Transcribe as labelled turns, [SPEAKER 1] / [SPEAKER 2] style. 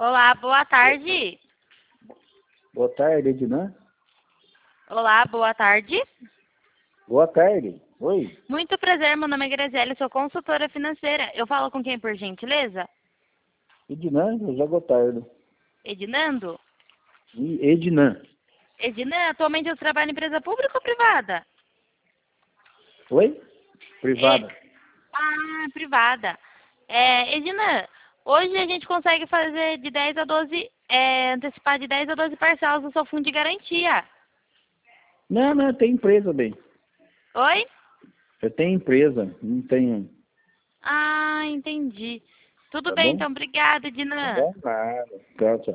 [SPEAKER 1] Olá, boa tarde.
[SPEAKER 2] Boa tarde, Ednan.
[SPEAKER 1] Olá, boa tarde.
[SPEAKER 2] Boa tarde. Oi.
[SPEAKER 1] Muito prazer, meu nome é Graziele, sou consultora financeira. Eu falo com quem, por gentileza?
[SPEAKER 2] Ednan, José Gotardo.
[SPEAKER 1] Edinando?
[SPEAKER 2] E Ednan.
[SPEAKER 1] Ednan, atualmente eu trabalho em empresa pública ou privada?
[SPEAKER 2] Oi? Privada.
[SPEAKER 1] Privada. Ednan, hoje a gente consegue fazer de 10 a 12, antecipar de 10 a 12 parcelas do seu fundo de garantia.
[SPEAKER 2] Não, tem empresa, bem.
[SPEAKER 1] Oi?
[SPEAKER 2] Eu tenho empresa, não tenho.
[SPEAKER 1] Entendi. Tudo
[SPEAKER 2] Tá
[SPEAKER 1] bem,
[SPEAKER 2] bom?
[SPEAKER 1] então, obrigada,
[SPEAKER 2] Tá
[SPEAKER 1] Ednan.
[SPEAKER 2] bom? Nada. Tchau, tchau.